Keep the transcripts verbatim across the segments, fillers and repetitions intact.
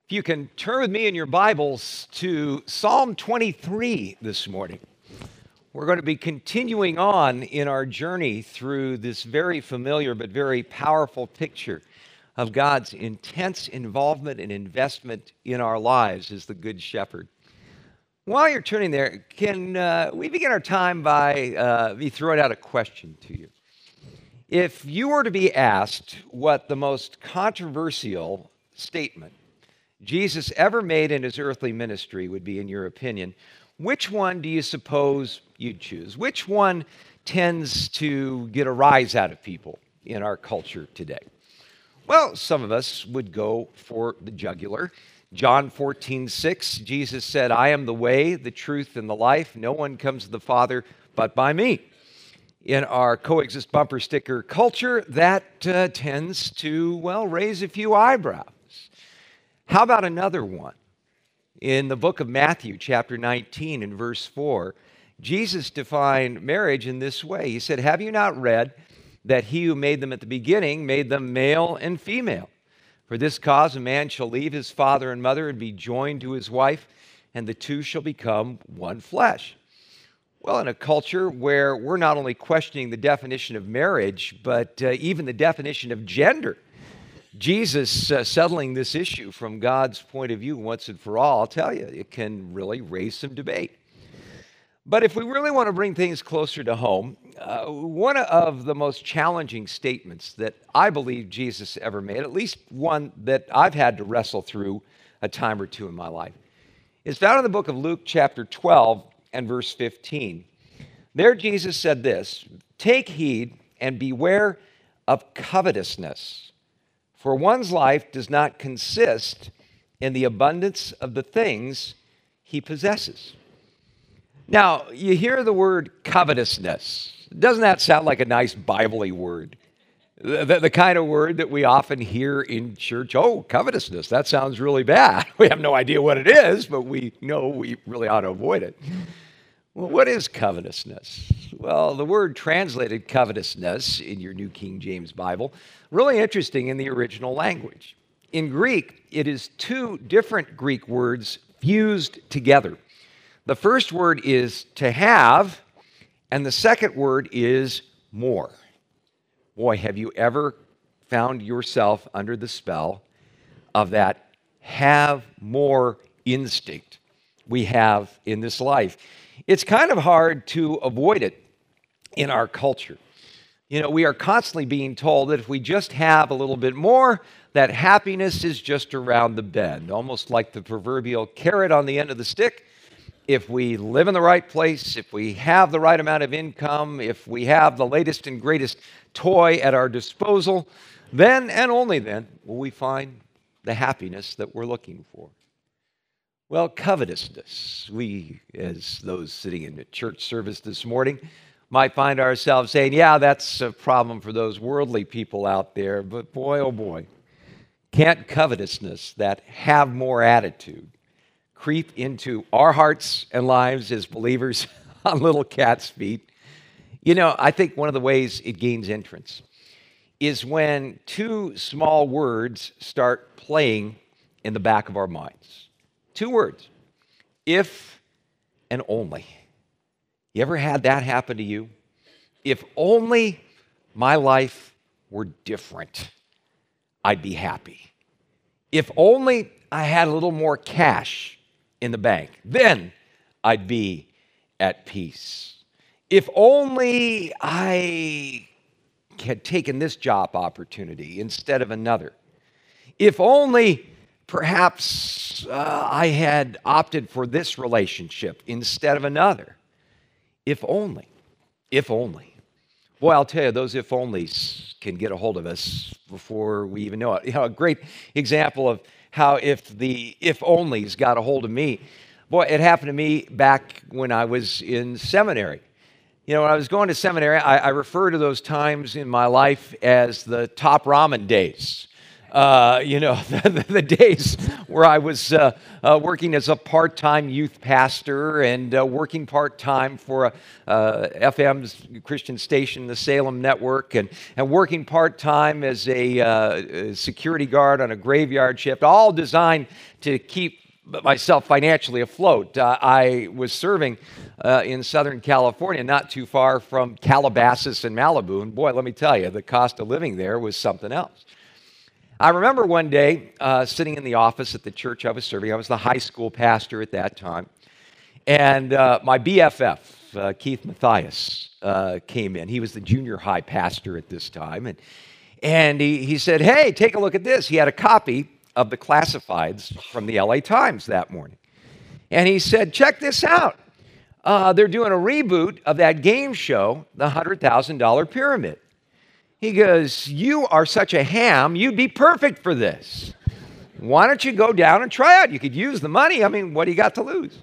If you can turn with me in your Bibles to Psalm twenty-three this morning. We're going to be continuing on in our journey through this very familiar but very powerful picture of God's intense involvement and investment in our lives as the Good Shepherd. While you're turning there, can uh, we begin our time by uh, me throwing out a question to you? If you were to be asked what the most controversial statement Jesus ever made in his earthly ministry would be, in your opinion, which one do you suppose you'd choose? Which one tends to get a rise out of people in our culture today? Well, some of us would go for the jugular. John fourteen six, Jesus said, "I am the way, the truth, and the life. No one comes to the Father but by me." In our coexist bumper sticker culture, that uh, tends to, well, raise a few eyebrows. How about another one? In the book of Matthew, chapter nineteen, and verse four, Jesus defined marriage in this way. He said, "Have you not read that he who made them at the beginning made them male and female? For this cause a man shall leave his father and mother and be joined to his wife, and the two shall become one flesh." Well, in a culture where we're not only questioning the definition of marriage, but uh, even the definition of gender, Jesus uh, settling this issue from God's point of view once and for all, I'll tell you, it can really raise some debate. But if we really want to bring things closer to home, uh, one of the most challenging statements that I believe Jesus ever made, at least one that I've had to wrestle through a time or two in my life, is found in the book of Luke chapter twelve and verse fifteen. There Jesus said this, "Take heed and beware of covetousness. For one's life does not consist in the abundance of the things he possesses." Now, you hear the word covetousness. Doesn't that sound like a nice Bible-y word? The, the, the kind of word that we often hear in church. Oh, covetousness, that sounds really bad. We have no idea what it is, but we know we really ought to avoid it. Well, what is covetousness? Well, the word translated covetousness in your New King James Bible, really interesting in the original language. In Greek, it is two different Greek words fused together. The first word is to have, and the second word is more. Boy, have you ever found yourself under the spell of that have more instinct we have in this life? It's kind of hard to avoid it in our culture. You know, we are constantly being told that if we just have a little bit more, that happiness is just around the bend, almost like the proverbial carrot on the end of the stick. If we live in the right place, if we have the right amount of income, if we have the latest and greatest toy at our disposal, then and only then will we find the happiness that we're looking for. Well, covetousness, we, as those sitting in a church service this morning, might find ourselves saying, yeah, that's a problem for those worldly people out there, but boy, oh boy, can't covetousness, that have more attitude, creep into our hearts and lives as believers on little cat's feet? You know, I think one of the ways it gains entrance is when two small words start playing in the back of our minds. Two words, if and only. You ever had that happen to you? If only my life were different, I'd be happy. If only I had a little more cash in the bank, then I'd be at peace. If only I had taken this job opportunity instead of another. If only perhaps uh, I had opted for this relationship instead of another. If only, if only. Boy, I'll tell you, those if onlys can get a hold of us before we even know it. You know, a great example of how if the if onlys got a hold of me. Boy, it happened to me back when I was in seminary. You know, when I was going to seminary, I, I refer to those times in my life as the top ramen days. Uh, you know, the, the days where I was uh, uh, working as a part-time youth pastor and uh, working part-time for a uh, F M's Christian station, the Salem Network, and, and working part-time as a uh, security guard on a graveyard shift, all designed to keep myself financially afloat. Uh, I was serving uh, in Southern California, not too far from Calabasas and Malibu, and boy, let me tell you, the cost of living there was something else. I remember one day uh, sitting in the office at the church I was serving. I was the high school pastor at that time. And uh, my B F F, uh, Keith Matthias, uh, came in. He was the junior high pastor at this time. And, and he, he said, hey, take a look at this. He had a copy of the classifieds from the L A Times that morning. And he said, check this out. Uh, they're doing a reboot of that game show, The one hundred thousand dollar Pyramid. He goes, you are such a ham, you'd be perfect for this. Why don't you go down and try it? You could use the money. I mean, what do you got to lose?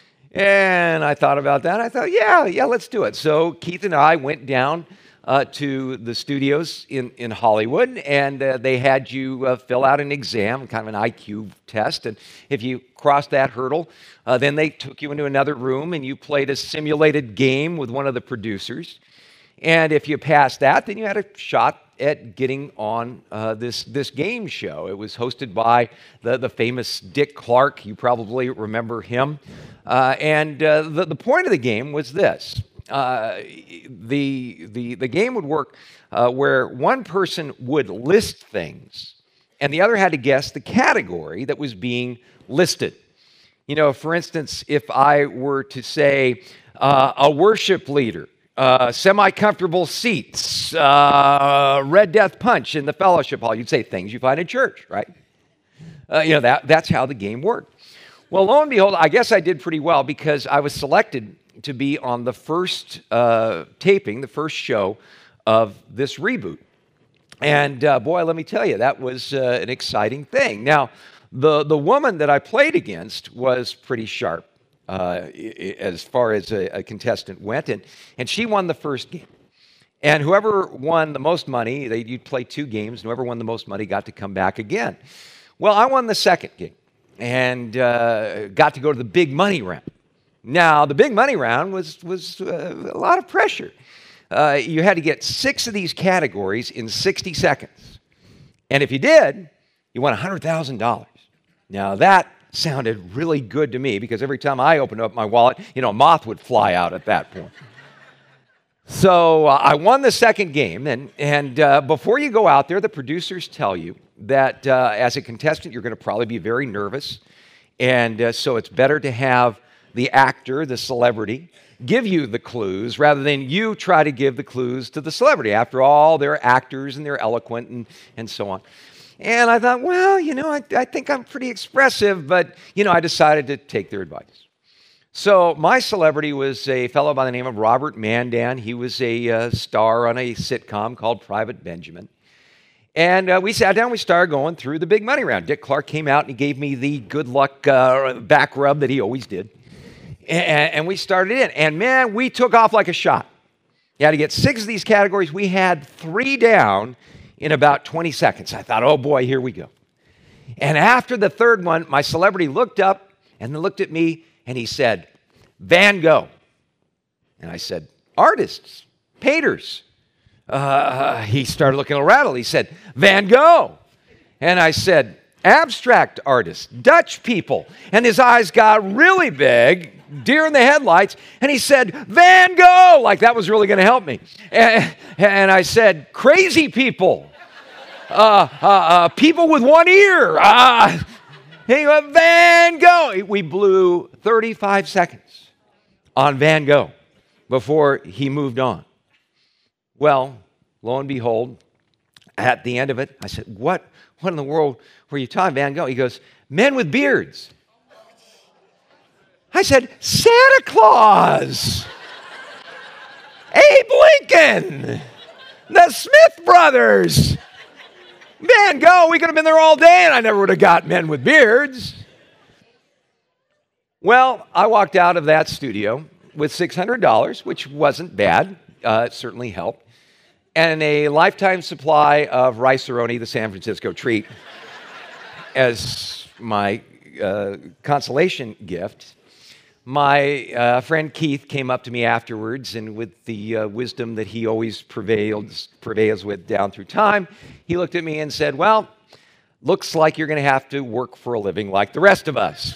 And I thought about that. I thought, yeah, yeah, let's do it. So Keith and I went down uh, to the studios in, in Hollywood, and uh, they had you uh, fill out an exam, kind of an I Q test. And if you crossed that hurdle, uh, then they took you into another room, and you played a simulated game with one of the producers. And if you passed that, then you had a shot at getting on uh, this, this game show. It was hosted by the, the famous Dick Clark. You probably remember him. Uh, and uh, the, the point of the game was this. Uh, the, the, the game would work uh, where one person would list things, and the other had to guess the category that was being listed. You know, for instance, if I were to say uh, a worship leader, Uh, semi-comfortable seats, uh, Red Death Punch in the fellowship hall. You'd say things you find in church, right? Uh, you know, that, that's how the game worked. Well, lo and behold, I guess I did pretty well because I was selected to be on the first uh, taping, the first show of this reboot. And uh, boy, let me tell you, that was uh, an exciting thing. Now, the, the woman that I played against was pretty sharp. Uh, as far as a, a contestant went, and, and she won the first game. And whoever won the most money, they, you'd play two games, and whoever won the most money got to come back again. Well, I won the second game and uh, got to go to the big money round. Now, the big money round was, was uh, a lot of pressure. Uh, you had to get six of these categories in sixty seconds. And if you did, you won one hundred thousand dollars. Now, that sounded really good to me because every time I opened up my wallet, you know, a moth would fly out at that point. So uh, I won the second game, and, and uh, before you go out there, the producers tell you that uh, as a contestant, you're going to probably be very nervous, and uh, so it's better to have the actor, the celebrity, give you the clues rather than you try to give the clues to the celebrity. After all, they're actors and they're eloquent and, and so on. And I thought, well, you know, I, I think I'm pretty expressive, but, you know, I decided to take their advice. So my celebrity was a fellow by the name of Robert Mandan. He was a uh, star on a sitcom called Private Benjamin. And uh, we sat down, we started going through the big money round. Dick Clark came out and he gave me the good luck uh, back rub that he always did. And, and we started in. And man, we took off like a shot. You had to get six of these categories. We had three down in about twenty seconds. I thought, oh boy, here we go. And after the third one, my celebrity looked up and then looked at me and he said, Van Gogh. And I said, artists, painters. Uh, he started looking a little rattled. He said, Van Gogh. And I said, abstract artists, Dutch people. And his eyes got really big, deer in the headlights, and he said, Van Gogh, like that was really going to help me. And, and I said, crazy people. Uh, uh, uh, people with one ear. Uh, he went, Van Gogh. We blew thirty-five seconds on Van Gogh before he moved on. Well, lo and behold, at the end of it, I said, what, what in the world were you talking, Van Gogh? He goes, men with beards. I said, Santa Claus. Abe Lincoln. The Smith brothers. Van Gogh, we could have been there all day and I never would have got men with beards. Well, I walked out of that studio with six hundred dollars, which wasn't bad. Uh, it certainly helped. and a lifetime supply of Rice-A-Roni, the San Francisco treat, as my uh, consolation gift. My uh, friend Keith came up to me afterwards, and with the uh, wisdom that he always prevails, prevails with down through time, he looked at me and said, well, looks like you're going to have to work for a living like the rest of us.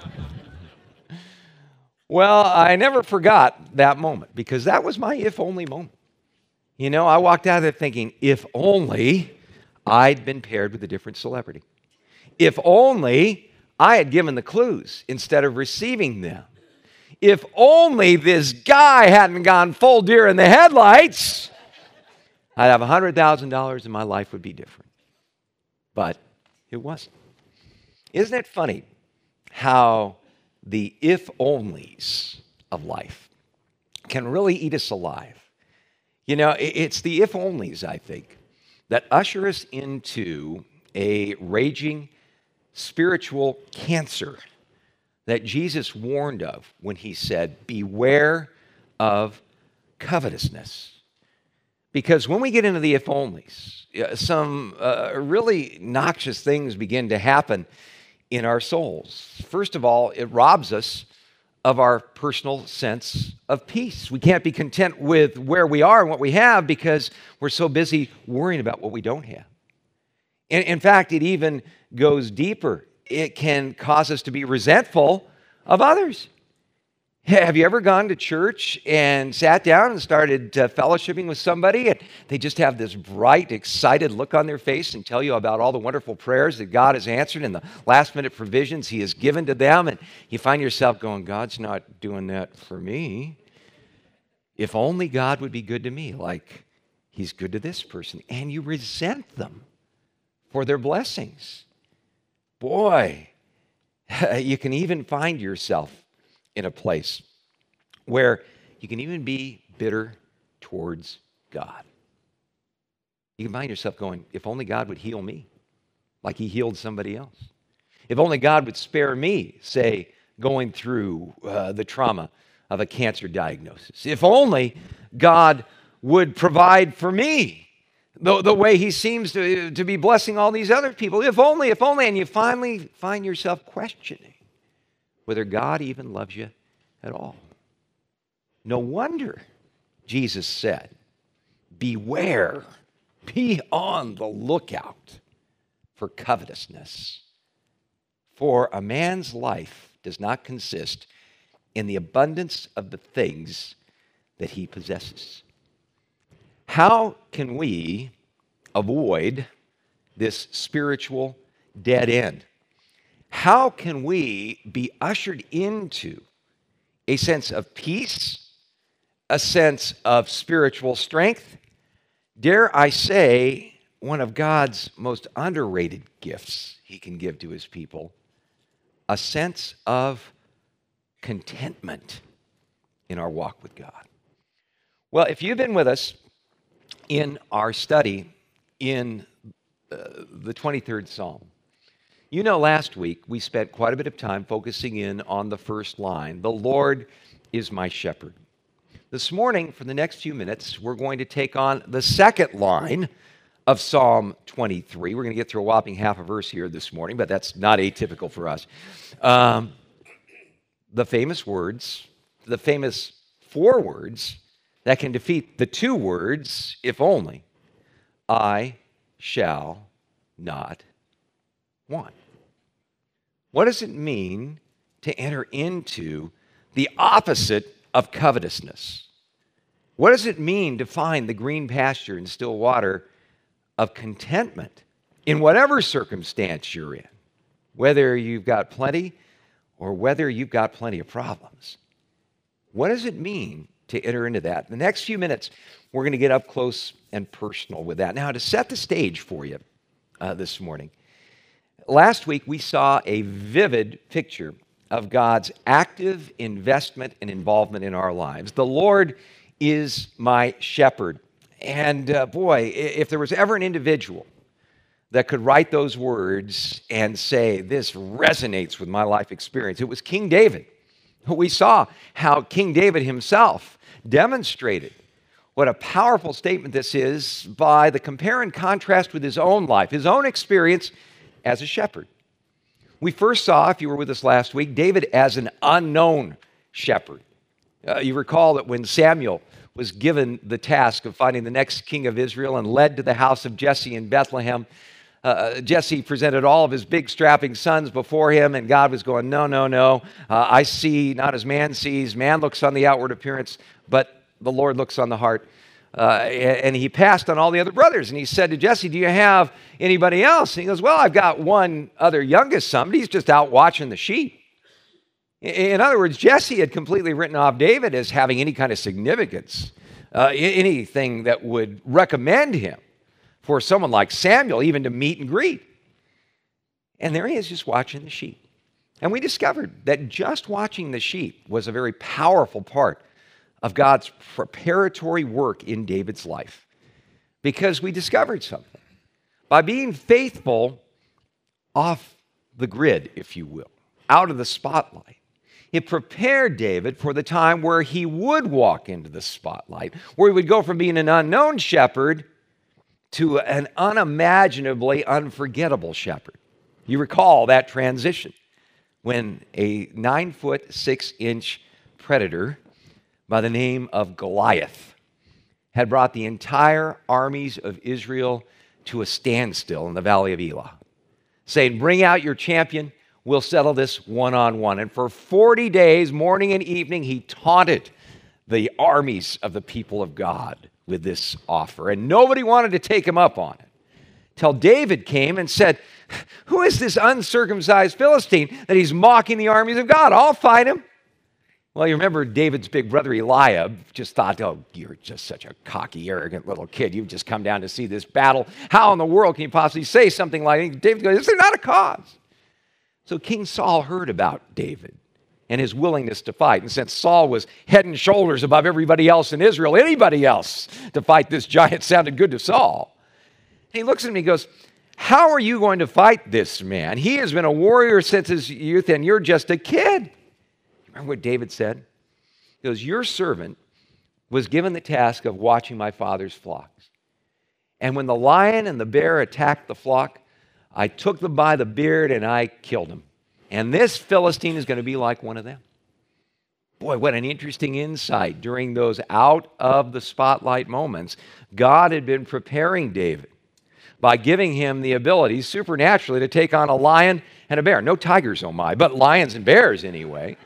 Well, I never forgot that moment, because that was my if-only moment. You know, I walked out of there thinking, if only I'd been paired with a different celebrity. If only I had given the clues instead of receiving them. If only this guy hadn't gone full deer in the headlights, I'd have one hundred thousand dollars and my life would be different. But it wasn't. Isn't it funny how the if-onlys of life can really eat us alive? You know, it's the if-onlys, I think, that usher us into a raging spiritual cancer that Jesus warned of when he said, beware of covetousness. Because when we get into the if-onlys, some uh, really noxious things begin to happen in our souls. First of all, it robs us of our personal sense of peace. We can't be content with where we are and what we have because we're so busy worrying about what we don't have. In, in fact, it even goes deeper. It can cause us to be resentful of others. Have you ever gone to church and sat down and started uh, fellowshipping with somebody, and they just have this bright, excited look on their face and tell you about all the wonderful prayers that God has answered and the last-minute provisions he has given to them, and you find yourself going, God's not doing that for me. If only God would be good to me like he's good to this person. And you resent them for their blessings. Boy, you can even find yourself in a place where you can even be bitter towards God. You can find yourself going, if only God would heal me like he healed somebody else. If only God would spare me, say, going through uh, the trauma of a cancer diagnosis. If only God would provide for me the, the way he seems to, to be blessing all these other people. If only, if only, and you finally find yourself questioning whether God even loves you at all. No wonder Jesus said, beware, be on the lookout for covetousness. For a man's life does not consist in the abundance of the things that he possesses. How can we avoid this spiritual dead end? How can we be ushered into a sense of peace, a sense of spiritual strength? Dare I say, one of God's most underrated gifts he can give to his people, a sense of contentment in our walk with God. Well, if you've been with us in our study in uh, the twenty-third Psalm, you know, last week we spent quite a bit of time focusing in on the first line, the Lord is my shepherd. This morning, for the next few minutes, we're going to take on the second line of Psalm twenty-three. We're going to get through a whopping half a verse here this morning, but that's not atypical for us. Um, the famous words, the famous four words that can defeat the two words, if only, I shall not want. What does it mean to enter into the opposite of covetousness? What does it mean to find the green pasture and still water of contentment in whatever circumstance you're in, whether you've got plenty or whether you've got plenty of problems? What does it mean to enter into that? The next few minutes, we're going to get up close and personal with that. Now, to set the stage for you uh, this morning, last week we saw a vivid picture of God's active investment and involvement in our lives. The Lord is my shepherd. And uh, boy, if there was ever an individual that could write those words and say, this resonates with my life experience, it was King David. We saw how King David himself demonstrated what a powerful statement this is by the compare and contrast with his own life, his own experience as a shepherd. We first saw, if you were with us last week, David as an unknown shepherd. Uh, you recall that when Samuel was given the task of finding the next king of Israel and led to the house of Jesse in Bethlehem, uh, Jesse presented all of his big strapping sons before him, and God was going, no, no, no. Uh, I see not as man sees. Man looks on the outward appearance, but the Lord looks on the heart. Uh, and he passed on all the other brothers. And he said to Jesse, do you have anybody else? And he goes, well, I've got one other youngest son, but he's just out watching the sheep. In other words, Jesse had completely written off David as having any kind of significance, uh, anything that would recommend him for someone like Samuel even to meet and greet. And there he is just watching the sheep. And we discovered that just watching the sheep was a very powerful part of God's preparatory work in David's life. Because we discovered something. By being faithful off the grid, if you will, out of the spotlight, it prepared David for the time where he would walk into the spotlight, where he would go from being an unknown shepherd to an unimaginably unforgettable shepherd. You recall that transition when a nine foot, six inch predator by the name of Goliath had brought the entire armies of Israel to a standstill in the valley of Elah, saying, bring out your champion, we'll settle this one-on-one. And for forty days, morning and evening, he taunted the armies of the people of God with this offer. And nobody wanted to take him up on it. Till David came and said, who is this uncircumcised Philistine that he's mocking the armies of God? I'll fight him. Well, you remember David's big brother Eliab just thought, oh, you're just such a cocky, arrogant little kid. You've just come down to see this battle. How in the world can you possibly say something like that? David goes, is there not a cause? So King Saul heard about David and his willingness to fight. And since Saul was head and shoulders above everybody else in Israel, anybody else to fight this giant sounded good to Saul. And he looks at me and he goes, how are you going to fight this man? He has been a warrior since his youth, and you're just a kid. Remember what David said? He goes, your servant was given the task of watching my father's flocks. And when the lion and the bear attacked the flock, I took them by the beard and I killed them. And this Philistine is going to be like one of them. Boy, what an interesting insight. During those out of the spotlight moments, God had been preparing David by giving him the ability supernaturally to take on a lion and a bear. No tigers, oh my, but lions and bears anyway.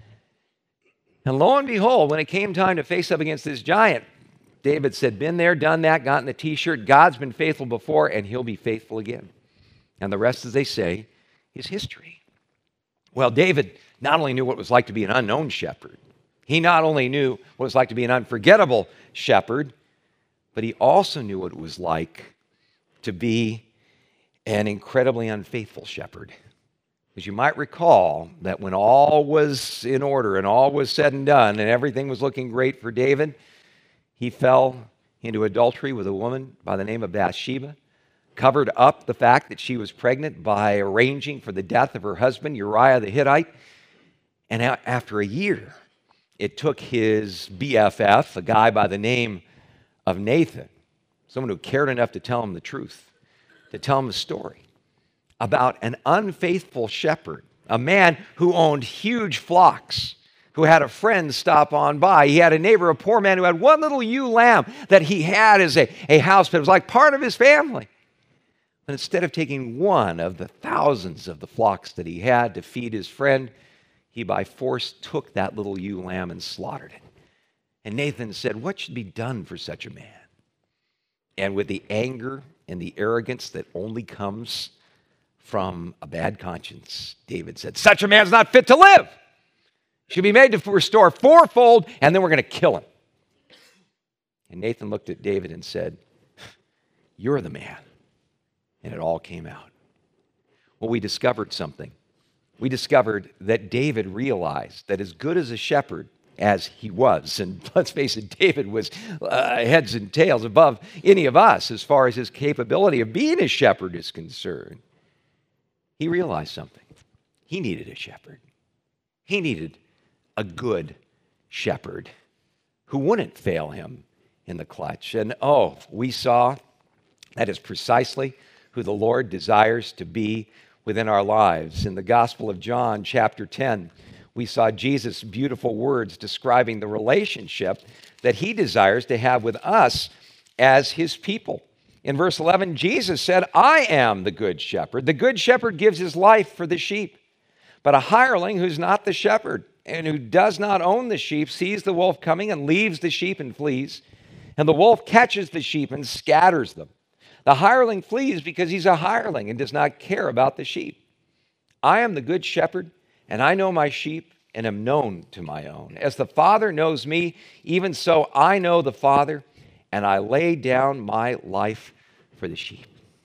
And lo and behold, when it came time to face up against this giant, David said, been there, done that, gotten the t-shirt. God's been faithful before, and he'll be faithful again. And the rest, as they say, is history. Well, David not only knew what it was like to be an unknown shepherd, he not only knew what it was like to be an unforgettable shepherd, but he also knew what it was like to be an incredibly unfaithful shepherd. Because you might recall that when all was in order and all was said and done and everything was looking great for David, he fell into adultery with a woman by the name of Bathsheba, covered up the fact that she was pregnant by arranging for the death of her husband, Uriah the Hittite. And after a year, it took his B F F, a guy by the name of Nathan, someone who cared enough to tell him the truth, to tell him the story about an unfaithful shepherd, a man who owned huge flocks, who had a friend stop on by. He had a neighbor, a poor man, who had one little ewe lamb that he had as a, a house pet. It was like part of his family. But instead of taking one of the thousands of the flocks that he had to feed his friend, he by force took that little ewe lamb and slaughtered it. And Nathan said, what should be done for such a man? And with the anger and the arrogance that only comes from a bad conscience, David said, such a man's not fit to live. Should be made to restore fourfold, and then we're going to kill him. And Nathan looked at David and said, you're the man. And it all came out. Well, we discovered something. We discovered that David realized that as good as a shepherd as he was, and let's face it, David was uh, heads and tails above any of us as far as his capability of being a shepherd is concerned, he realized something. He needed a shepherd. He needed a good shepherd who wouldn't fail him in the clutch. And oh, we saw that is precisely who the Lord desires to be within our lives. In the Gospel of John, chapter ten, we saw Jesus' beautiful words describing the relationship that he desires to have with us as his people. In verse eleven, Jesus said, I am the good shepherd. The good shepherd gives his life for the sheep. But a hireling who's not the shepherd and who does not own the sheep sees the wolf coming and leaves the sheep and flees. And the wolf catches the sheep and scatters them. The hireling flees because he's a hireling and does not care about the sheep. I am the good shepherd, and I know my sheep and am known to my own. As the Father knows me, even so I know the Father, and I lay down my life for the sheep.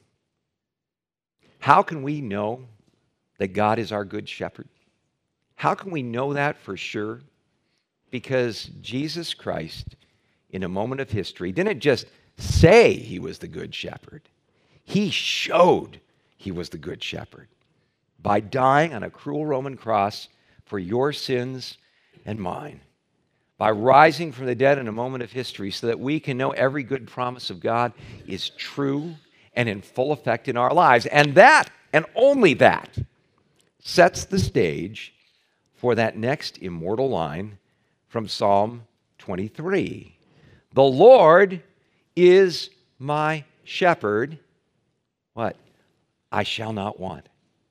How can we know that God is our good shepherd? How can we know that for sure? Because Jesus Christ, in a moment of history, didn't just say he was the good shepherd. He showed he was the good shepherd by dying on a cruel Roman cross for your sins and mine, by rising from the dead in a moment of history so that we can know every good promise of God is true and in full effect in our lives. And that, and only that, sets the stage for that next immortal line from Psalm twenty-three. The Lord is my shepherd. What? I shall not want.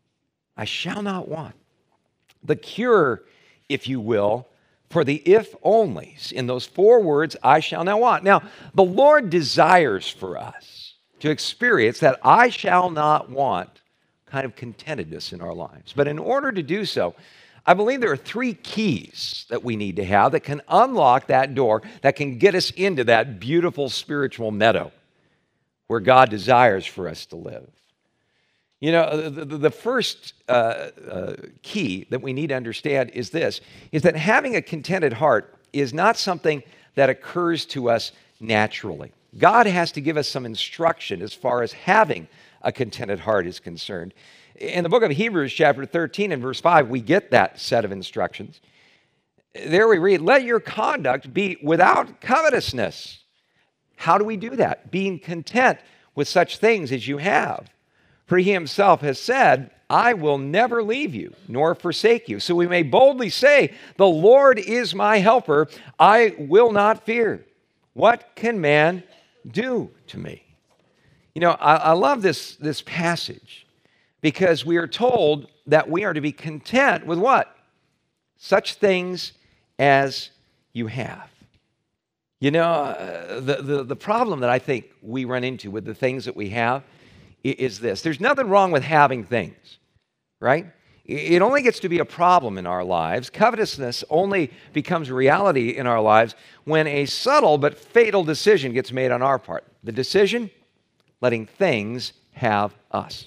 I shall not want. The cure, if you will, for the if-onlys in those four words, I shall not want. Now, the Lord desires for us to experience that I shall not want kind of contentedness in our lives. But in order to do so, I believe there are three keys that we need to have that can unlock that door, that can get us into that beautiful spiritual meadow where God desires for us to live. You know, the, the, the first uh, uh, key that we need to understand is this, is that having a contented heart is not something that occurs to us naturally. God has to give us some instruction as far as having a contented heart is concerned. In the book of Hebrews, chapter thirteen and verse five, we get that set of instructions. There we read, let your conduct be without covetousness. How do we do that? Being content with such things as you have. For he himself has said, I will never leave you nor forsake you. So we may boldly say, the Lord is my helper. I will not fear. What can man do to me? You know, I, I love this, this passage because we are told that we are to be content with what? Such things as you have. You know, uh, the, the, the problem that I think we run into with the things that we have is this. There's nothing wrong with having things, right? It only gets to be a problem in our lives. Covetousness only becomes a reality in our lives when a subtle but fatal decision gets made on our part. The decision, letting things have us.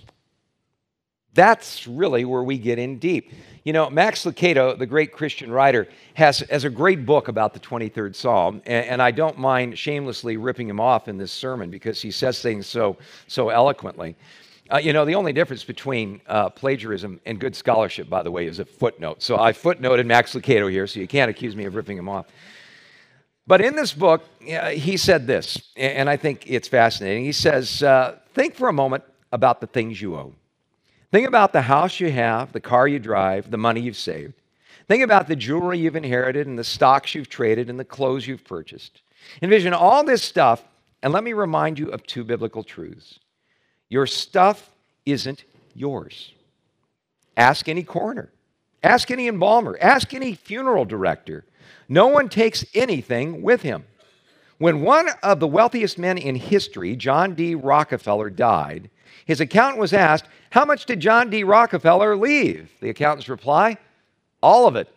That's really where we get in deep. You know, Max Lucado, the great Christian writer, has, has a great book about the twenty-third Psalm, and, and I don't mind shamelessly ripping him off in this sermon because he says things so, so eloquently. Uh, you know, the only difference between uh, plagiarism and good scholarship, by the way, is a footnote. So I footnoted Max Lucado here, so you can't accuse me of ripping him off. But in this book, uh, he said this, and I think it's fascinating. He says, uh, think for a moment about the things you own. Think about the house you have, the car you drive, the money you've saved. Think about the jewelry you've inherited and the stocks you've traded and the clothes you've purchased. Envision all this stuff, and let me remind you of two biblical truths. Your stuff isn't yours. Ask any coroner. Ask any embalmer. Ask any funeral director. No one takes anything with him. When one of the wealthiest men in history, John D. Rockefeller, died, his accountant was asked, how much did John D. Rockefeller leave? The accountant's reply, all of it.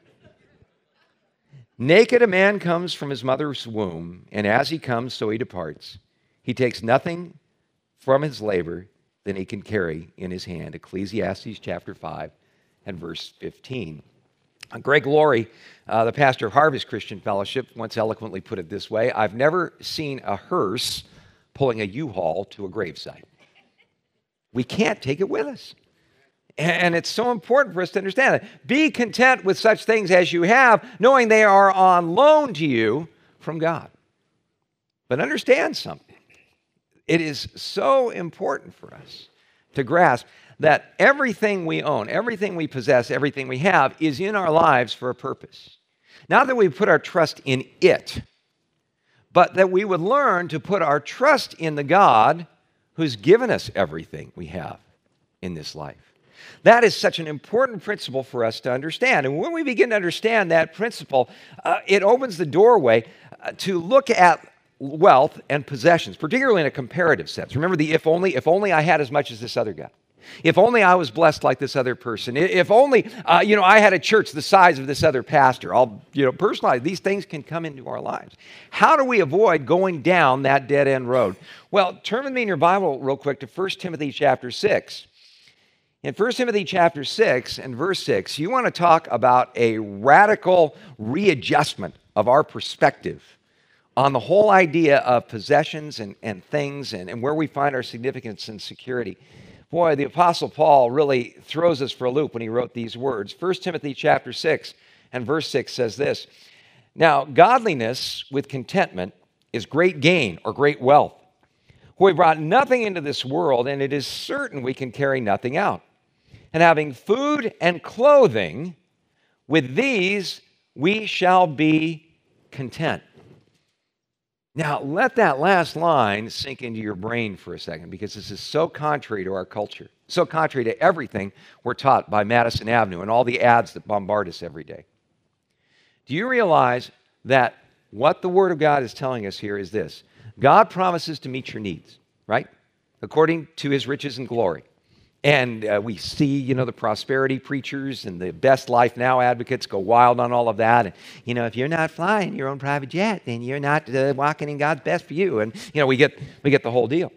Naked a man comes from his mother's womb, and as he comes, so he departs. He takes nothing from his labor than he can carry in his hand. Ecclesiastes chapter five and verse fifteen. Uh, Greg Laurie, uh, the pastor of Harvest Christian Fellowship, once eloquently put it this way, I've never seen a hearse pulling a U-Haul to a gravesite. We can't take it with us. And it's so important for us to understand that. Be content with such things as you have, knowing they are on loan to you from God. But understand something. It is so important for us to grasp that everything we own, everything we possess, everything we have is in our lives for a purpose. Not that we put our trust in it, but that we would learn to put our trust in the God who's given us everything we have in this life. That is such an important principle for us to understand. And when we begin to understand that principle, uh, it opens the doorway uh, to look at wealth and possessions, particularly in a comparative sense. Remember the if only, if only I had as much as this other guy. If only I was blessed like this other person. If only, uh, you know, I had a church the size of this other pastor. I'll, you know, personalize. These things can come into our lives. How do we avoid going down that dead-end road? Well, turn with me in your Bible real quick to First Timothy chapter six. In First Timothy chapter six and verse six, you want to talk about a radical readjustment of our perspective on the whole idea of possessions and, and things and, and where we find our significance and security. Boy, the Apostle Paul really throws us for a loop when he wrote these words. First Timothy chapter six and verse six says this, "Now, godliness with contentment is great gain or great wealth. For we brought nothing into this world, and it is certain we can carry nothing out. And having food and clothing, with these we shall be content." Now, let that last line sink into your brain for a second, because this is so contrary to our culture, so contrary to everything we're taught by Madison Avenue and all the ads that bombard us every day. Do you realize that what the Word of God is telling us here is this? God promises to meet your needs, right? According to His riches and glory. And uh, we see, you know, the prosperity preachers and the best life now advocates go wild on all of that. And, you know, if you're not flying your own private jet, then you're not uh, walking in God's best for you. And, you know, we get, we get the whole deal.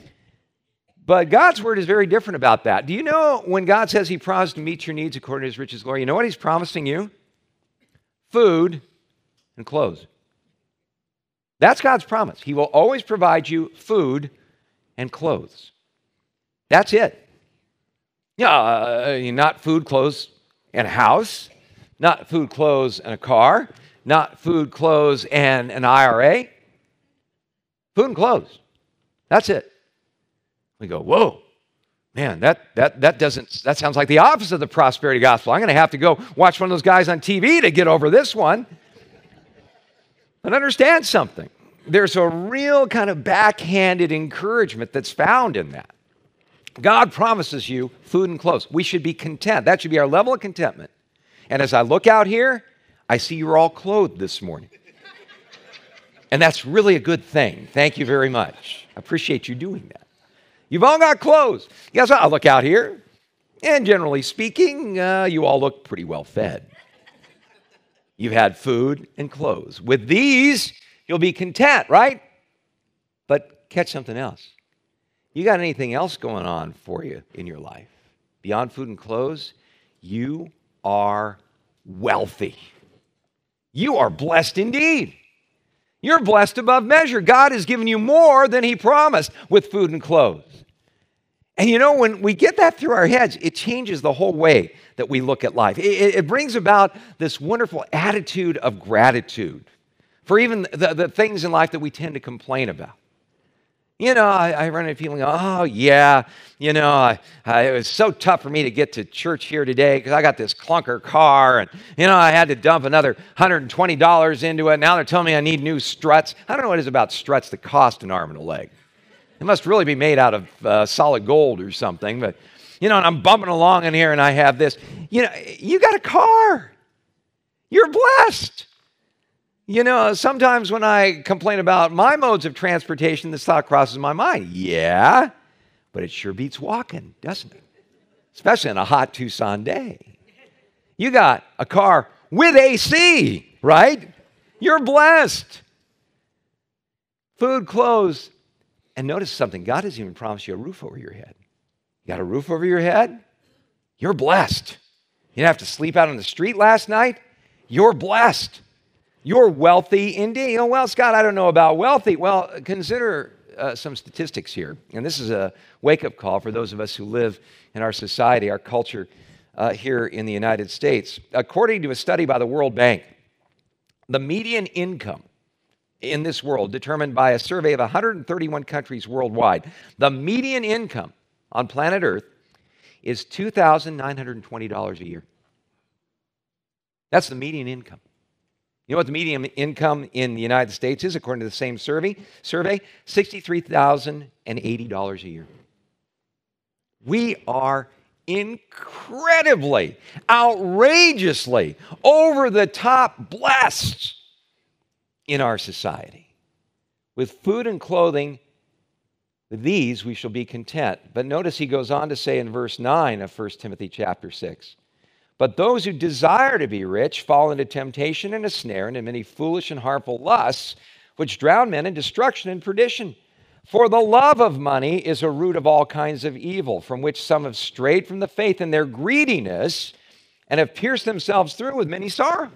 But God's word is very different about that. Do you know when God says He promised to meet your needs according to His riches and glory, you know what He's promising you? Food and clothes. That's God's promise. He will always provide you food and clothes. That's it. Yeah, uh, not food, clothes, and a house. Not food, clothes, and a car. Not food, clothes, and an I R A. Food and clothes. That's it. We go, whoa, man, that that that doesn't that sounds like the opposite of the prosperity gospel. I'm going to have to go watch one of those guys on T V to get over this one. But understand something. There's a real kind of backhanded encouragement that's found in that. God promises you food and clothes. We should be content. That should be our level of contentment. And as I look out here, I see you're all clothed this morning. And that's really a good thing. Thank you very much. I appreciate you doing that. You've all got clothes. Guess what? I look out here, and generally speaking, uh, you all look pretty well fed. You've had food and clothes. With these, you'll be content, right? But catch something else. You got anything else going on for you in your life? Beyond food and clothes, you are wealthy. You are blessed indeed. You're blessed above measure. God has given you more than He promised with food and clothes. And you know, when we get that through our heads, it changes the whole way that we look at life. It, it brings about this wonderful attitude of gratitude for even the, the things in life that we tend to complain about. You know, I, I run a feeling, oh, yeah, you know, I, I, it was so tough for me to get to church here today because I got this clunker car and, you know, I had to dump another one hundred twenty dollars into it. Now they're telling me I need new struts. I don't know what it is about struts that cost an arm and a leg. It must really be made out of uh, solid gold or something. But, you know, and I'm bumping along in here and I have this. You know, you got a car. You're blessed. You know, sometimes when I complain about my modes of transportation, this thought crosses my mind. Yeah, but it sure beats walking, doesn't it? Especially on a hot Tucson day. You got a car with A C, right? You're blessed. Food, clothes, and notice something. God has even promised you a roof over your head. You got a roof over your head? You're blessed. You didn't have to sleep out on the street last night? You're blessed. You're wealthy indeed. Oh, well, Scott, I don't know about wealthy. Well, consider uh, some statistics here. And this is a wake-up call for those of us who live in our society, our culture uh, here in the United States. According to a study by the World Bank, the median income in this world, determined by a survey of one hundred thirty-one countries worldwide, the median income on planet Earth is two thousand nine hundred twenty dollars a year. That's the median income. You know what the median income in the United States is, according to the same survey? Survey, sixty-three thousand eighty dollars a year. We are incredibly, outrageously, over-the-top blessed in our society. With food and clothing, with these we shall be content. But notice he goes on to say in verse nine of First Timothy chapter six, but those who desire to be rich fall into temptation and a snare and in many foolish and harmful lusts, which drown men in destruction and perdition. For the love of money is a root of all kinds of evil, from which some have strayed from the faith in their greediness and have pierced themselves through with many sorrows.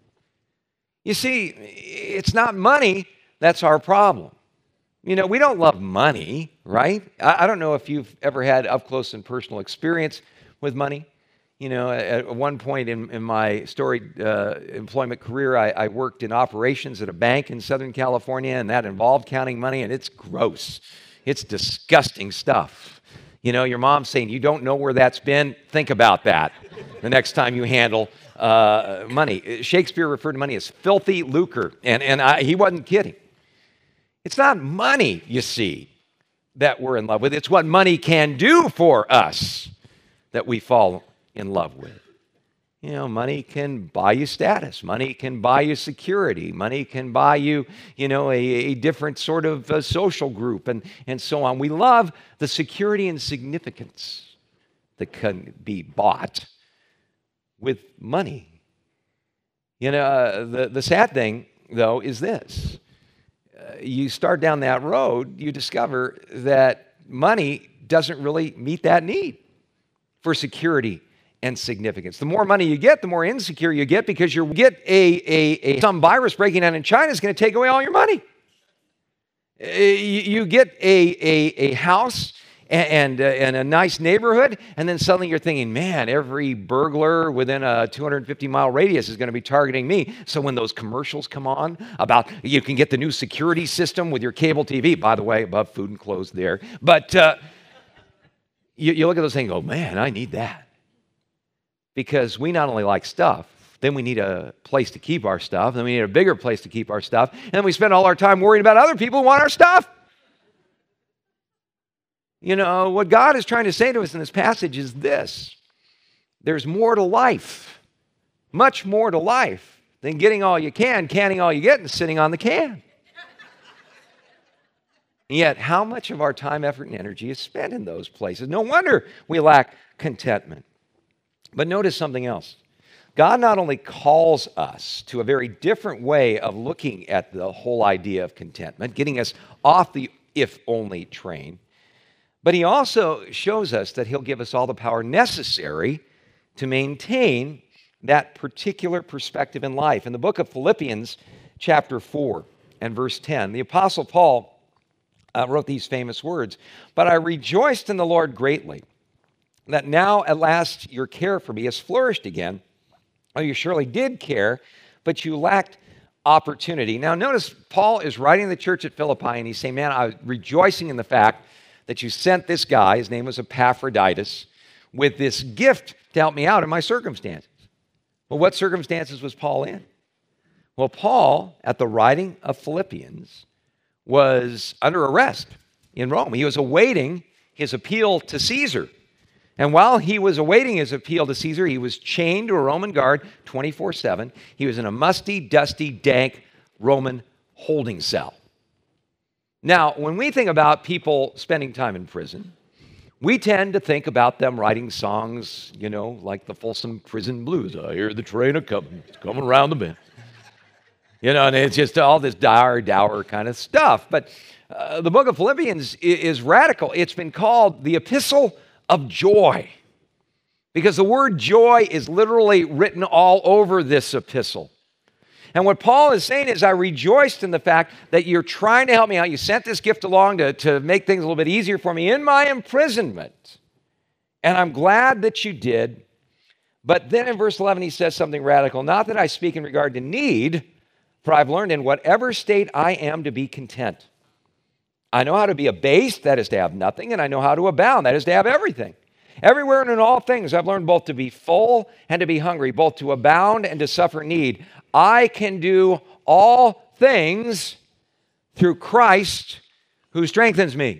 You see, it's not money that's our problem. You know, we don't love money, right? I, I don't know if you've ever had up close and personal experience with money. You know, at one point in, in my storied uh, employment career, I, I worked in operations at a bank in Southern California, and that involved counting money, and it's gross. It's disgusting stuff. You know, your mom's saying, you don't know where that's been? Think about that the next time you handle uh, money. Shakespeare referred to money as filthy lucre, and, and I, he wasn't kidding. It's not money, you see, that we're in love with. It's what money can do for us that we fall in love with. You know, money can buy you status. Money can buy you security. Money can buy you, you know, a, a different sort of uh, social group and, and so on. We love the security and significance that can be bought with money. You know, uh, the, the sad thing, though, is this. Uh, you start down that road, you discover that money doesn't really meet that need for security and significance. The more money you get, the more insecure you get, because you get a, a, a some virus breaking out in China is going to take away all your money. Uh, you, you get a, a, a house and, and, uh, and a nice neighborhood, and then suddenly you're thinking, man, every burglar within a two hundred fifty mile radius is going to be targeting me. So when those commercials come on about you can get the new security system with your cable T V, by the way, above food and clothes there, but uh, you, you look at those things and go, man, I need that. Because we not only like stuff, then we need a place to keep our stuff, then we need a bigger place to keep our stuff, and then we spend all our time worrying about other people who want our stuff. You know, what God is trying to say to us in this passage is this: there's more to life, much more to life than getting all you can, canning all you get, and sitting on the can. And yet, how much of our time, effort, and energy is spent in those places? No wonder we lack contentment. But notice something else. God not only calls us to a very different way of looking at the whole idea of contentment, getting us off the if-only train, but he also shows us that he'll give us all the power necessary to maintain that particular perspective in life. In the book of Philippians, chapter four and verse ten, the Apostle Paul uh, wrote these famous words, "But I rejoiced in the Lord greatly, that now at last your care for me has flourished again. Oh, you surely did care, but you lacked opportunity." Now notice Paul is writing to the church at Philippi, and he's saying, man, I was rejoicing in the fact that you sent this guy, his name was Epaphroditus, with this gift to help me out in my circumstances. Well, what circumstances was Paul in? Well, Paul, at the writing of Philippians, was under arrest in Rome. He was awaiting his appeal to Caesar. And while he was awaiting his appeal to Caesar, he was chained to a Roman guard twenty-four seven. He was in a musty, dusty, dank Roman holding cell. Now, when we think about people spending time in prison, we tend to think about them writing songs, you know, like the Folsom Prison Blues. I hear the train a-coming, it's coming around the bend. You know, and it's just all this dour, dour kind of stuff. But uh, the book of Philippians is, is radical. It's been called the Epistle of Joy, because the word joy is literally written all over this epistle. And what Paul is saying is, I rejoiced in the fact that you're trying to help me out. You sent this gift along to, to make things a little bit easier for me in my imprisonment. And I'm glad that you did. But then in verse eleven, he says something radical. Not that I speak in regard to need, For I've learned in whatever state I am to be content. I know how to be abased, that is to have nothing, and I know how to abound, that is to have everything. Everywhere and in all things, I've learned both to be full and to be hungry, both to abound and to suffer need. I can do all things through Christ who strengthens me.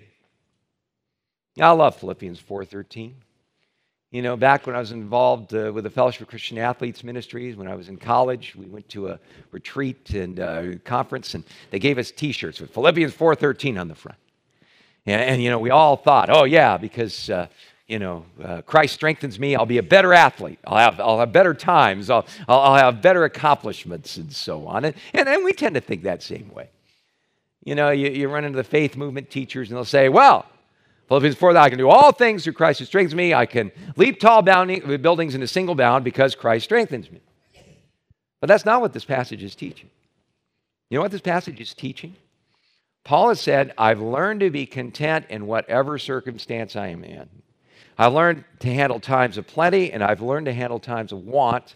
I love Philippians four thirteen. You know, back when I was involved uh, with the Fellowship of Christian Athletes Ministries, when I was in college, we went to a retreat and a conference, and they gave us T-shirts with Philippians four thirteen on the front. And, and you know, we all thought, oh yeah, because uh, you know, uh, Christ strengthens me, I'll be a better athlete. I'll have, I'll have better times. I'll, I'll, I'll have better accomplishments and so on. And, and, and we tend to think that same way. You know, you, you run into the faith movement teachers and they'll say, well, Philippians four, I can do all things through Christ who strengthens me. I can leap tall bounding, buildings in a single bound because Christ strengthens me. But that's not what this passage is teaching. You know what this passage is teaching? Paul has said, I've learned to be content in whatever circumstance I am in. I've learned to handle times of plenty, and I've learned to handle times of want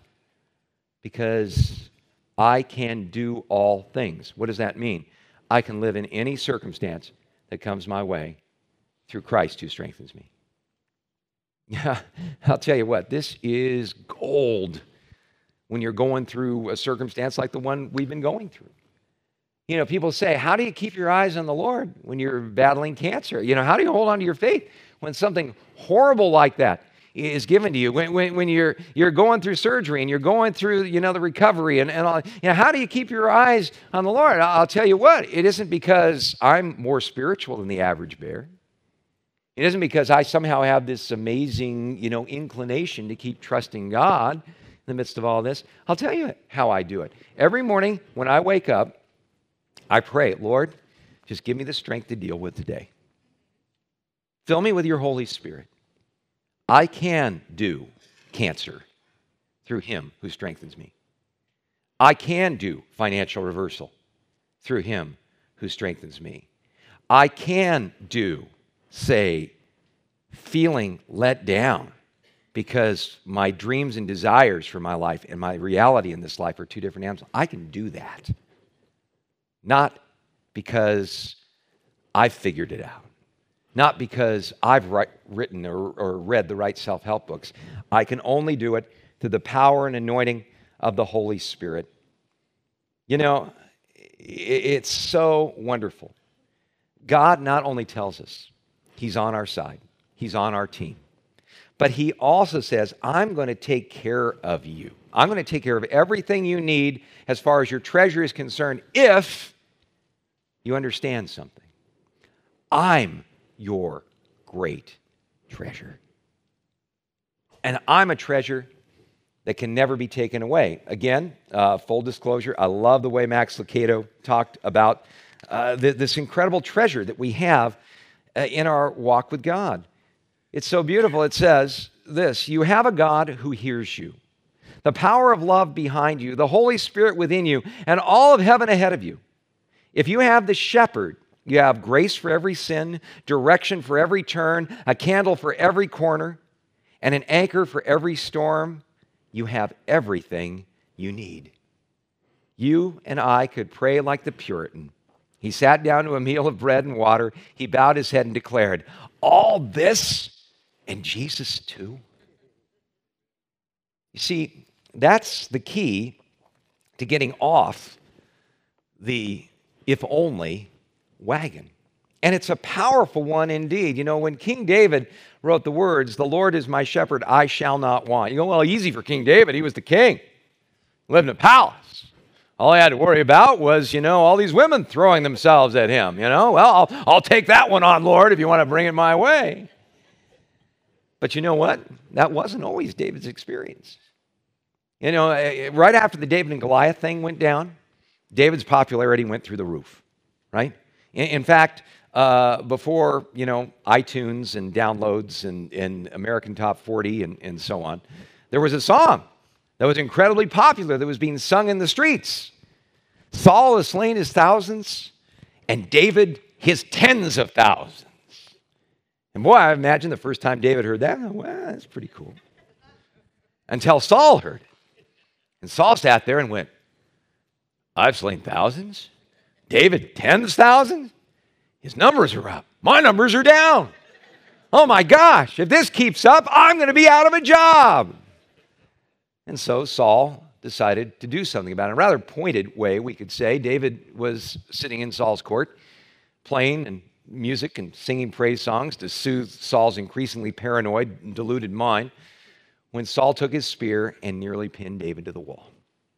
because I can do all things. What does that mean? I can live in any circumstance that comes my way through Christ who strengthens me. Yeah, I'll tell you what, this is gold when you're going through a circumstance like the one we've been going through. You know, people say, how do you keep your eyes on the Lord when you're battling cancer? You know, how do you hold on to your faith when something horrible like that is given to you? When, when, when you're, you're going through surgery and you're going through, you know, the recovery and, and all, you know, how do you keep your eyes on the Lord? I'll tell you what, it isn't because I'm more spiritual than the average bear. It isn't because I somehow have this amazing, you know, inclination to keep trusting God in the midst of all this. I'll tell you how I do it. Every morning when I wake up, I pray, Lord, just give me the strength to deal with today. Fill me with your Holy Spirit. I can do cancer through him who strengthens me. I can do financial reversal through him who strengthens me. I can do, say, feeling let down because my dreams and desires for my life and my reality in this life are two different animals. I can do that. Not because I've figured it out. Not because I've write, written or, or read the right self-help books. I can only do it through the power and anointing of the Holy Spirit. You know, it's so wonderful. God not only tells us he's on our side, he's on our team, but he also says, I'm going to take care of you. I'm going to take care of everything you need as far as your treasure is concerned if you understand something. I'm your great treasure. And I'm a treasure that can never be taken away. Again, uh, full disclosure, I love the way Max Lucado talked about uh, th- this incredible treasure that we have uh, in our walk with God. It's so beautiful. It says this, you have a God who hears you, the power of love behind you, the Holy Spirit within you, and all of heaven ahead of you. If you have the shepherd, you have grace for every sin, direction for every turn, a candle for every corner, and an anchor for every storm. You have everything you need. You and I could pray like the Puritan. He sat down to a meal of bread and water. He bowed his head and declared, all this and Jesus too? You see, that's the key to getting off the if only wagon. And it's a powerful one indeed. You know, when King David wrote the words, the Lord is my shepherd, I shall not want. You go, well, easy for King David. He was the king. Lived in a palace. All he had to worry about was, you know, all these women throwing themselves at him. You know, well, I'll, I'll take that one on, Lord, if you want to bring it my way. But you know what? That wasn't always David's experience. You know, right after the David and Goliath thing went down, David's popularity went through the roof, right? In, in fact, uh, before, you know, iTunes and downloads and, and American Top forty and, and so on, there was a song that was incredibly popular that was being sung in the streets. Saul has slain his thousands, and David his tens of thousands. And boy, I imagine the first time David heard that, well, that's pretty cool. Until Saul heard it. And Saul sat there and went, I've slain thousands. David, tens thousands. His numbers are up. My numbers are down. Oh my gosh, if this keeps up, I'm going to be out of a job. And so Saul decided to do something about it. In a rather pointed way, we could say. David was sitting in Saul's court, playing and music and singing praise songs to soothe Saul's increasingly paranoid and deluded mind, when Saul took his spear and nearly pinned David to the wall.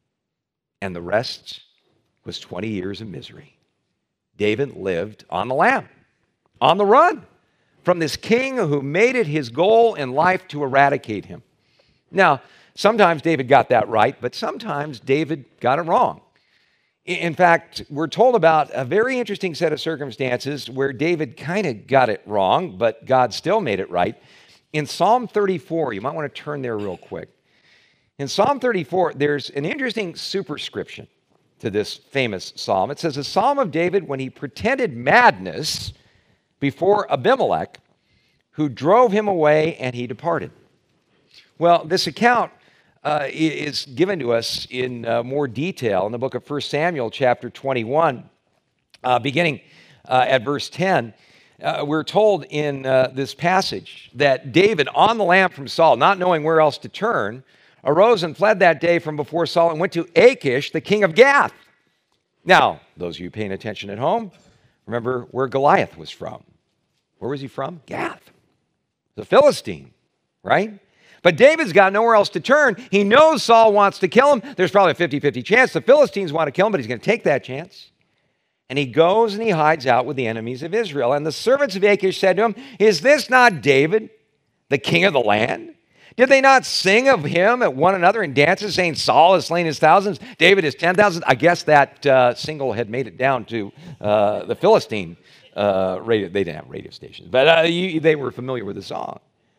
And the rest was twenty years of misery. David lived on the lam, on the run from this king who made it his goal in life to eradicate him. Now, sometimes David got that right, but sometimes David got it wrong. In fact, we're told about a very interesting set of circumstances where David kind of got it wrong, but God still made it right. In Psalm thirty-four, you might want to turn there real quick. In Psalm thirty-four, there's an interesting superscription to this famous psalm. It says, a psalm of David when he pretended madness before Abimelech, who drove him away, and he departed. Well, this account uh, is given to us in uh, more detail in the book of First Samuel, chapter twenty-one, uh, beginning uh, at verse ten. Uh, we're told in uh, this passage that David, on the lam from Saul, not knowing where else to turn, arose and fled that day from before Saul and went to Achish, the king of Gath. Now, those of you paying attention at home, remember where Goliath was from. Where was he from? Gath. The Philistine, right? But David's got nowhere else to turn. He knows Saul wants to kill him. There's probably a fifty-fifty chance the Philistines want to kill him, but he's going to take that chance. And he goes and he hides out with the enemies of Israel. And the servants of Achish said to him, is this not David, the king of the land? Did they not sing of him at one another in dances, saying, Saul has slain his thousands, David his ten thousands? I guess that uh, single had made it down to uh, the Philistine uh, radio. They didn't have radio stations, but uh, you, they were familiar with the song.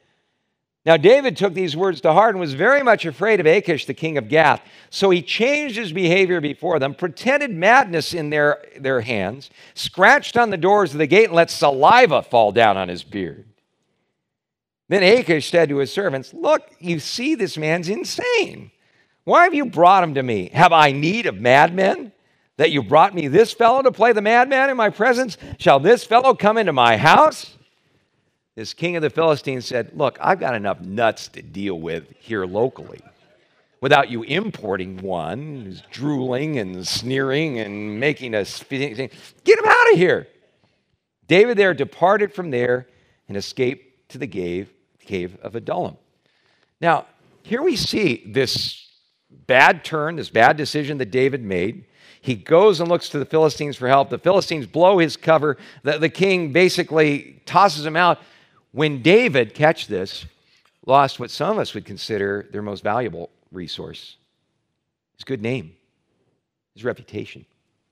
Now, David took these words to heart and was very much afraid of Achish, the king of Gath. So he changed his behavior before them, pretended madness in their, their hands, scratched on the doors of the gate, and let saliva fall down on his beard. Then Achish said to his servants, look, you see this man's insane. Why have you brought him to me? Have I need of madmen, that you brought me this fellow to play the madman in my presence? Shall this fellow come into my house? This king of the Philistines said, look, I've got enough nuts to deal with here locally without you importing one who's drooling and sneering and making us get him out of here. David there departed from there and escaped to the cave, cave of Adullam. Now, here we see this bad turn, this bad decision that David made. He goes and looks to the Philistines for help. The Philistines blow his cover. The, the king basically tosses him out. When David, catch this, lost what some of us would consider their most valuable resource, his good name, his reputation.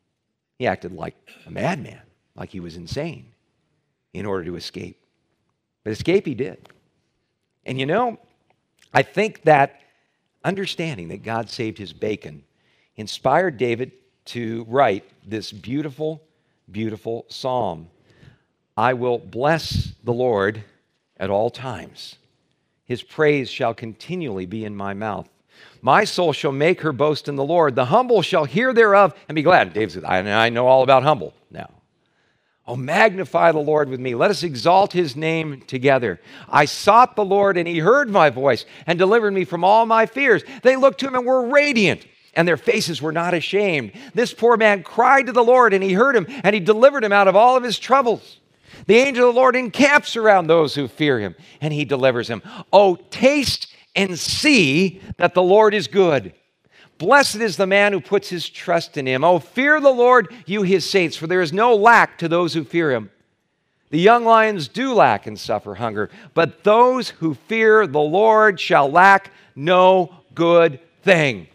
He acted like a madman, like he was insane, in order to escape. But escape he did. And you know, I think that understanding that God saved his bacon inspired David to write this beautiful, beautiful psalm. I will bless the Lord at all times. His praise shall continually be in my mouth. My soul shall make her boast in the Lord. The humble shall hear thereof and be glad. David said, I know all about humble now. Oh, magnify the Lord with me. Let us exalt his name together. I sought the Lord, and he heard my voice and delivered me from all my fears. They looked to him and were radiant, and their faces were not ashamed. This poor man cried to the Lord, and he heard him, and he delivered him out of all of his troubles. The angel of the Lord encamps around those who fear him, and he delivers him. Oh, taste and see that the Lord is good. Blessed is the man who puts his trust in him. Oh, fear the Lord, you his saints, for there is no lack to those who fear him. The young lions do lack and suffer hunger, but those who fear the Lord shall lack no good thing.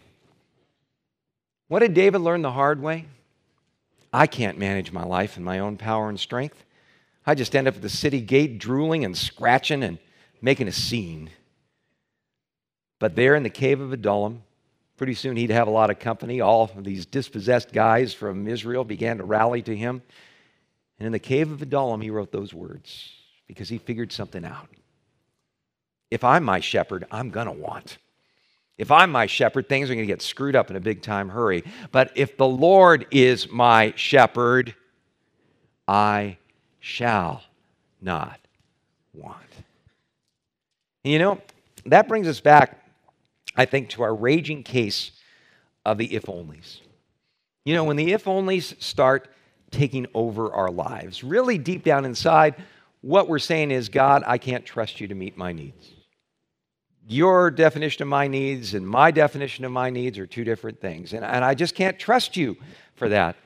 What did David learn the hard way? I can't manage my life in my own power and strength. I just end up at the city gate drooling and scratching and making a scene. But there in the cave of Adullam, pretty soon he'd have a lot of company. All of these dispossessed guys from Israel began to rally to him. And in the cave of Adullam, he wrote those words because he figured something out. If I'm my shepherd, I'm going to want. If I'm my shepherd, things are going to get screwed up in a big time hurry. But if the Lord is my shepherd, I shall not want. And you know, that brings us back, I think, to our raging case of the if-onlys. You know, when the if-onlys start taking over our lives, really deep down inside, what we're saying is, God, I can't trust you to meet my needs. Your definition of my needs and my definition of my needs are two different things. And, and I just can't trust you for that.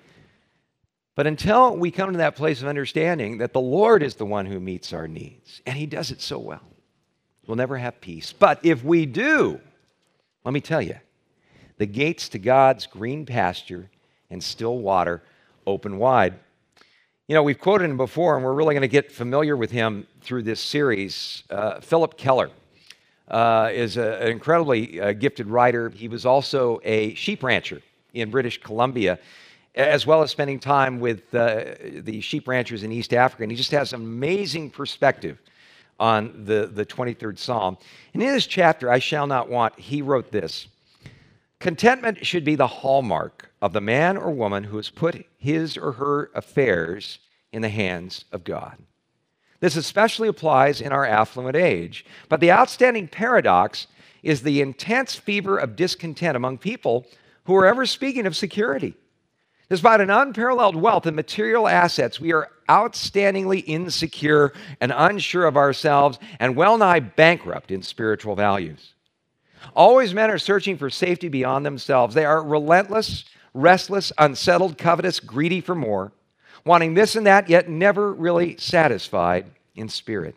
But until we come to that place of understanding that the Lord is the one who meets our needs, and he does it so well, we'll never have peace. But if we do, let me tell you, the gates to God's green pasture and still water open wide. You know, we've quoted him before, and we're really going to get familiar with him through this series. Uh, Philip Keller uh, is a, an incredibly uh, gifted writer. He was also a sheep rancher in British Columbia, as well as spending time with uh, the sheep ranchers in East Africa. And he just has an amazing perspective on the, the twenty-third Psalm. And in this chapter, I Shall Not Want, he wrote this: contentment should be the hallmark of the man or woman who has put his or her affairs in the hands of God. This especially applies in our affluent age. But the outstanding paradox is the intense fever of discontent among people who are ever speaking of security. Despite an unparalleled wealth and material assets, we are outstandingly insecure and unsure of ourselves and well nigh bankrupt in spiritual values. Always men are searching for safety beyond themselves. They are relentless, restless, unsettled, covetous, greedy for more, wanting this and that, yet never really satisfied in spirit.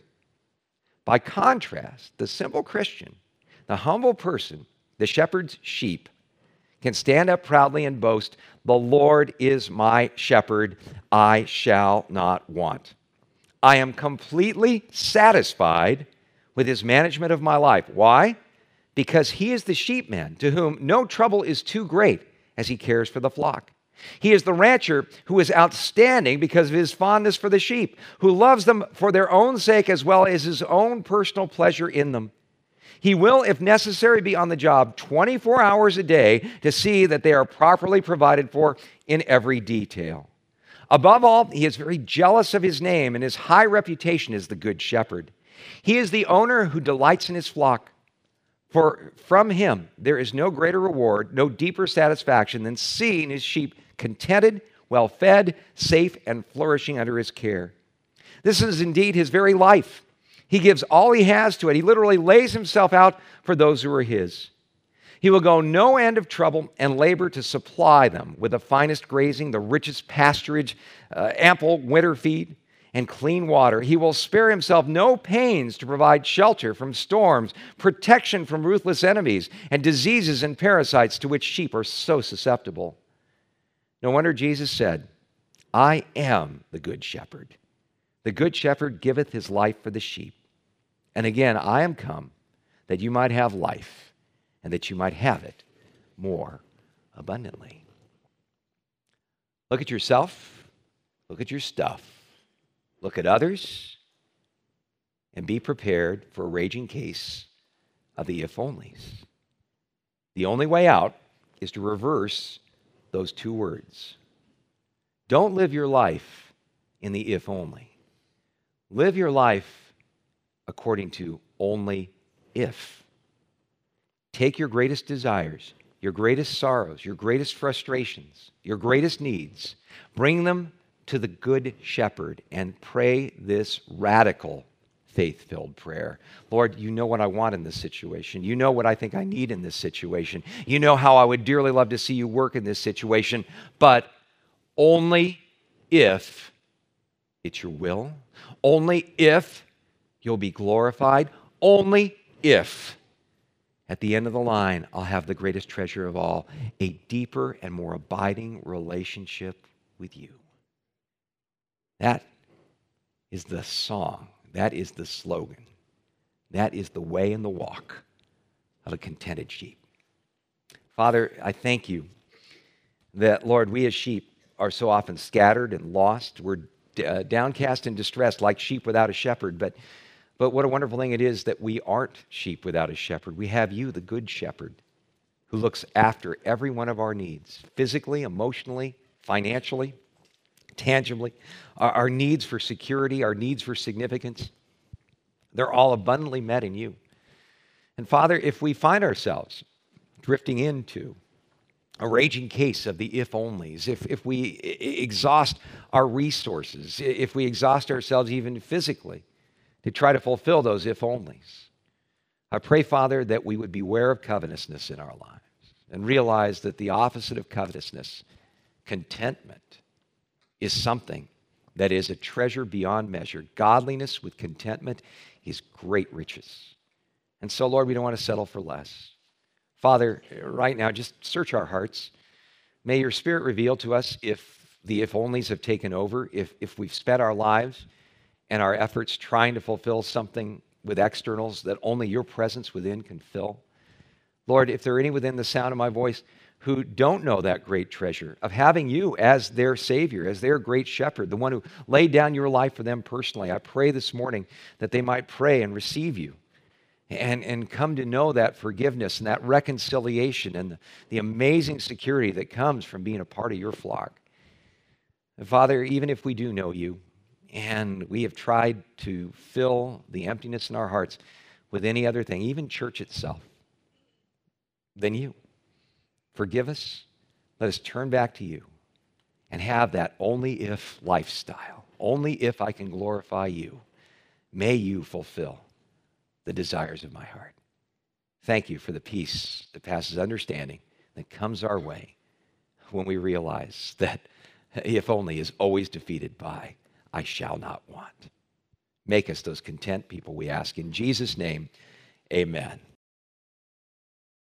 By contrast, the simple Christian, the humble person, the shepherd's sheep, can stand up proudly and boast, the Lord is my shepherd, I shall not want. I am completely satisfied with his management of my life. Why? Because he is the sheepman to whom no trouble is too great as he cares for the flock. He is the rancher who is outstanding because of his fondness for the sheep, who loves them for their own sake as well as his own personal pleasure in them. He will, if necessary, be on the job twenty-four hours a day to see that they are properly provided for in every detail. Above all, he is very jealous of his name and his high reputation as the Good Shepherd. He is the owner who delights in his flock. For from him there is no greater reward, no deeper satisfaction than seeing his sheep contented, well-fed, safe, and flourishing under his care. This is indeed his very life. He gives all he has to it. He literally lays himself out for those who are his. He will go no end of trouble and labor to supply them with the finest grazing, the richest pasturage, uh, ample winter feed, and clean water. He will spare himself no pains to provide shelter from storms, protection from ruthless enemies, and diseases and parasites to which sheep are so susceptible. No wonder Jesus said, I am the good shepherd. The good shepherd giveth his life for the sheep. And again, I am come that you might have life and that you might have it more abundantly. Look at yourself. Look at your stuff. Look at others, and be prepared for a raging case of the if-onlys. The only way out is to reverse those two words. Don't live your life in the if-only. Live your life according to only if. Take your greatest desires, your greatest sorrows, your greatest frustrations, your greatest needs, bring them to the Good Shepherd and pray this radical faith-filled prayer. Lord, you know what I want in this situation. You know what I think I need in this situation. You know how I would dearly love to see you work in this situation, but only if it's your will, only if you'll be glorified, only if at the end of the line I'll have the greatest treasure of all, a deeper and more abiding relationship with you. That is the song. That is the slogan. That is the way and the walk of a contented sheep. Father, I thank you that, Lord, we as sheep are so often scattered and lost. We're uh, downcast and distressed like sheep without a shepherd. But, But what a wonderful thing it is that we aren't sheep without a shepherd. We have you, the good shepherd, who looks after every one of our needs, physically, emotionally, financially, tangibly, our, our needs for security, our needs for significance. They're all abundantly met in you. And Father, if we find ourselves drifting into a raging case of the if-onlys, if, if we exhaust our resources, if we exhaust ourselves even physically to try to fulfill those if-onlys, I pray, Father, that we would beware of covetousness in our lives and realize that the opposite of covetousness, contentment, is something that is a treasure beyond measure. Godliness with contentment is great riches. And so, Lord, we don't want to settle for less. Father, right now, just search our hearts. May your Spirit reveal to us if the if-onlys have taken over, if, if we've spent our lives and our efforts trying to fulfill something with externals that only your presence within can fill. Lord, if there are any within the sound of my voice who don't know that great treasure of having you as their Savior, as their great shepherd, the one who laid down your life for them personally, I pray this morning that they might pray and receive you and, and come to know that forgiveness and that reconciliation and the, the amazing security that comes from being a part of your flock. And Father, even if we do know you and we have tried to fill the emptiness in our hearts with any other thing, even church itself, then you. Forgive us. Let us turn back to you and have that only if lifestyle. Only if I can glorify you. May you fulfill the desires of my heart. Thank you for the peace that passes understanding that comes our way when we realize that if only is always defeated by I shall not want. Make us those content people, we ask in Jesus' name. Amen.